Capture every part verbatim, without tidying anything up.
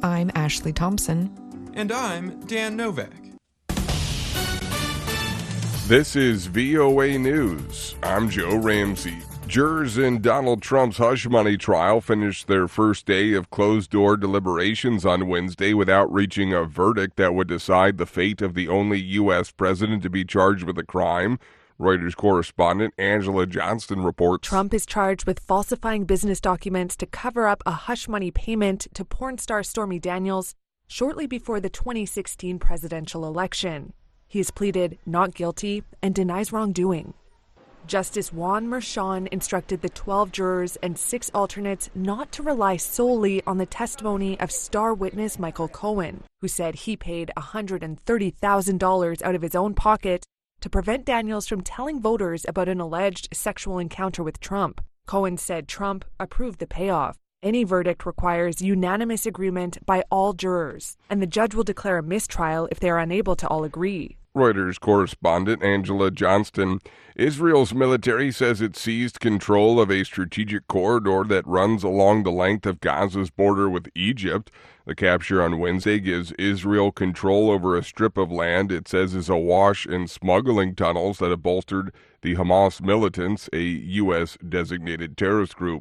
I'm Ashley Thompson. And I'm Dan Novak. This is V O A News. I'm Joe Ramsey. Jurors in Donald Trump's hush money trial finished their first day of closed-door deliberations on Wednesday without reaching a verdict that would decide the fate of the only U S president to be charged with a crime. Reuters correspondent Angela Johnston reports. Trump is charged with falsifying business documents to cover up a hush money payment to porn star Stormy Daniels shortly before the twenty sixteen presidential election. He has pleaded not guilty and denies wrongdoing. Justice Juan Merchan instructed the twelve jurors and six alternates not to rely solely on the testimony of star witness Michael Cohen, who said he paid one hundred thirty thousand dollars out of his own pocket to prevent Daniels from telling voters about an alleged sexual encounter with Trump. Cohen said Trump approved the payoff. Any verdict requires unanimous agreement by all jurors, and the judge will declare a mistrial if they are unable to all agree. Reuters correspondent Angela Johnston. Israel's military says it seized control of a strategic corridor that runs along the length of Gaza's border with Egypt. The capture on Wednesday gives Israel control over a strip of land it says is awash in smuggling tunnels that have bolstered the Hamas militants, a U S designated terrorist group.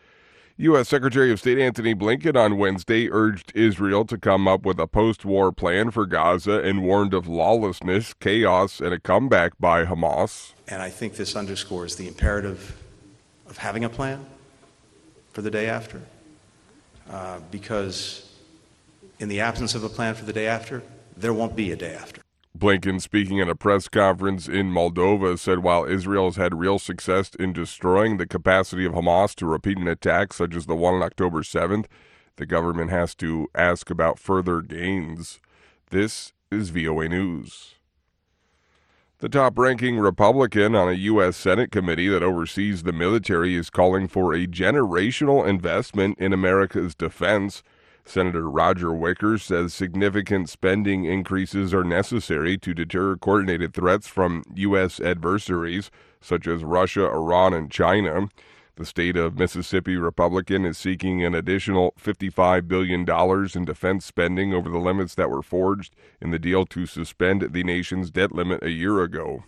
U S Secretary of State Antony Blinken on Wednesday urged Israel to come up with a post-war plan for Gaza and warned of lawlessness, chaos, and a comeback by Hamas. And I think this underscores the imperative of having a plan for the day after, uh, because in the absence of a plan for the day after, there won't be a day after. Blinken, speaking at a press conference in Moldova, said while Israel has had real success in destroying the capacity of Hamas to repeat an attack such as the one on October seventh, the government has to ask about further gains. This is V O A News. The top-ranking Republican on a U S Senate committee that oversees the military is calling for a generational investment in America's defense. Senator Roger Wicker says significant spending increases are necessary to deter coordinated threats from U S adversaries such as Russia, Iran, and China. The state of Mississippi Republican is seeking an additional fifty-five billion dollars in defense spending over the limits that were forged in the deal to suspend the nation's debt limit a year ago.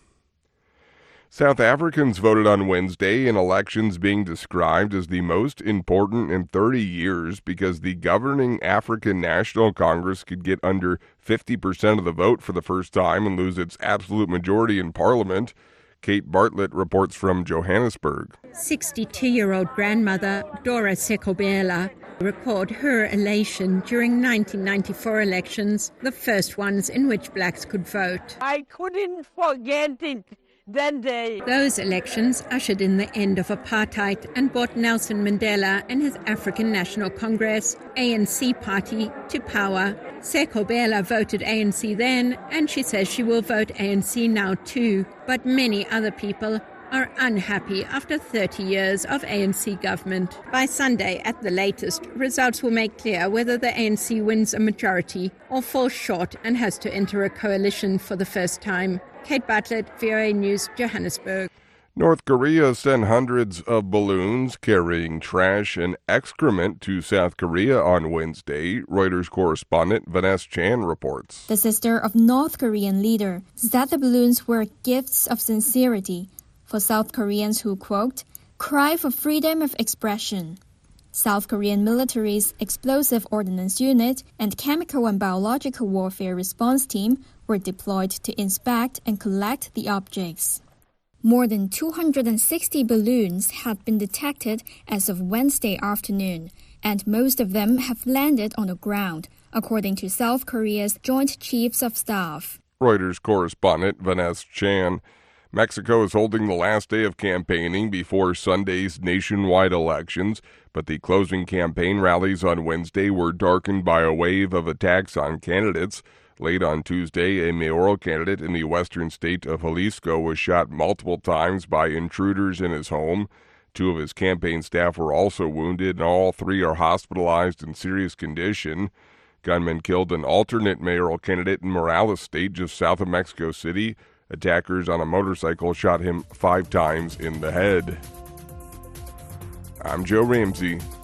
South Africans voted on Wednesday in elections being described as the most important in thirty years because the governing African National Congress could get under fifty percent of the vote for the first time and lose its absolute majority in parliament. Kate Bartlett reports from Johannesburg. sixty-two-year-old grandmother Dora Sekobela recalled her elation during nineteen ninety-four elections, the first ones in which blacks could vote. I couldn't forget it. That day. Those elections ushered in the end of apartheid and brought Nelson Mandela and his African National Congress, A N C party, to power. Sekobela voted A N C then, and she says she will vote A N C now too. But many other people are unhappy after thirty years of A N C government. By Sunday, at the latest, results will make clear whether the A N C wins a majority or falls short and has to enter a coalition for the first time. Kate Bartlett, V O A News, Johannesburg. North Korea sent hundreds of balloons carrying trash and excrement to South Korea on Wednesday. Reuters correspondent Vanessa Chan reports. The sister of North Korean leader said the balloons were gifts of sincerity for South Koreans who, quote, cry for freedom of expression. South Korean military's Explosive Ordnance Unit and Chemical and Biological Warfare Response Team were deployed to inspect and collect the objects. More than two hundred sixty balloons had been detected as of Wednesday afternoon, and most of them have landed on the ground, according to South Korea's Joint Chiefs of Staff. Reuters correspondent Vanessa Chan. Mexico is holding the last day of campaigning before Sunday's nationwide elections, but the closing campaign rallies on Wednesday were darkened by a wave of attacks on candidates. Late on Tuesday, a mayoral candidate in the western state of Jalisco was shot multiple times by intruders in his home. Two of his campaign staff were also wounded, and all three are hospitalized in serious condition. Gunmen killed an alternate mayoral candidate in Morales State, just south of Mexico City. Attackers on a motorcycle shot him five times in the head. I'm Joe Ramsey.